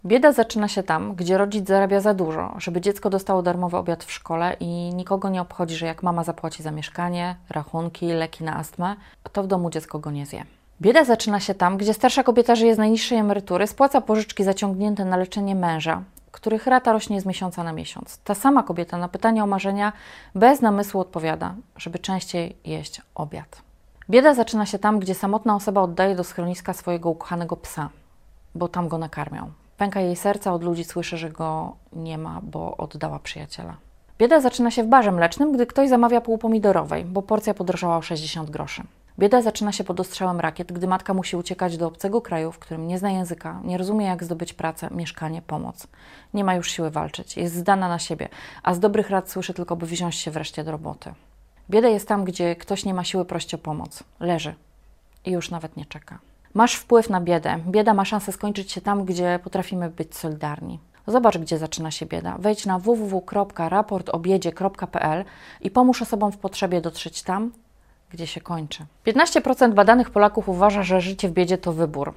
Bieda zaczyna się tam, gdzie rodzic zarabia za dużo, żeby dziecko dostało darmowy obiad w szkole i nikogo nie obchodzi, że jak mama zapłaci za mieszkanie, rachunki, leki na astmę, to w domu dziecko go nie zje. Bieda zaczyna się tam, gdzie starsza kobieta żyje z najniższej emerytury, spłaca pożyczki zaciągnięte na leczenie męża, których rata rośnie z miesiąca na miesiąc. Ta sama kobieta na pytanie o marzenia bez namysłu odpowiada, żeby częściej jeść obiad. Bieda zaczyna się tam, gdzie samotna osoba oddaje do schroniska swojego ukochanego psa, bo tam go nakarmią. Pęka jej serca, od ludzi słyszy, że go nie ma, bo oddała przyjaciela. Bieda zaczyna się w barze mlecznym, gdy ktoś zamawia pół pomidorowej, bo porcja podrożała o 60 groszy. Bieda zaczyna się pod ostrzałem rakiet, gdy matka musi uciekać do obcego kraju, w którym nie zna języka, nie rozumie jak zdobyć pracę, mieszkanie, pomoc. Nie ma już siły walczyć, jest zdana na siebie, a z dobrych rad słyszy tylko, by wziąć się wreszcie do roboty. Bieda jest tam, gdzie ktoś nie ma siły prosić o pomoc. Leży i już nawet nie czeka. Masz wpływ na biedę. Bieda ma szansę skończyć się tam, gdzie potrafimy być solidarni. Zobacz, gdzie zaczyna się bieda. Wejdź na www.raportobiedzie.pl i pomóż osobom w potrzebie dotrzeć tam, gdzie się kończy. 15% badanych Polaków uważa, że życie w biedzie to wybór.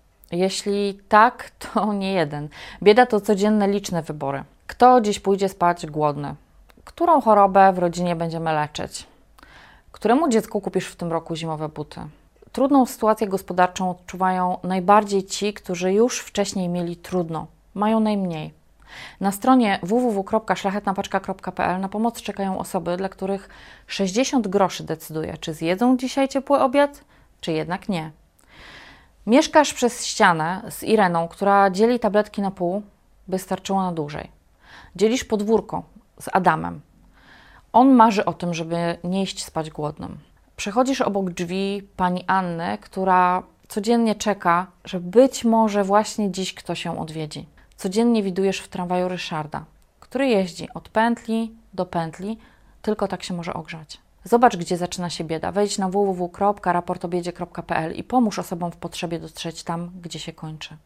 Jeśli tak, to nie jeden. Bieda to codzienne, liczne wybory. Kto dziś pójdzie spać głodny? Którą chorobę w rodzinie będziemy leczyć? Któremu dziecku kupisz w tym roku zimowe buty? Trudną sytuację gospodarczą odczuwają najbardziej ci, którzy już wcześniej mieli trudno, mają najmniej. Na stronie www.szlachetnapaczka.pl na pomoc czekają osoby, dla których 60 groszy decyduje, czy zjedzą dzisiaj ciepły obiad, czy jednak nie. Mieszkasz przez ścianę z Ireną, która dzieli tabletki na pół, by starczyło na dłużej. Dzielisz podwórko z Adamem. On marzy o tym, żeby nie iść spać głodnym. Przechodzisz obok drzwi pani Anny, która codziennie czeka, że być może właśnie dziś ktoś ją odwiedzi. Codziennie widujesz w tramwaju Ryszarda, który jeździ od pętli do pętli, tylko tak się może ogrzać. Zobacz, gdzie zaczyna się bieda. Wejdź na www.raportobiedzie.pl i pomóż osobom w potrzebie dotrzeć tam, gdzie się kończy.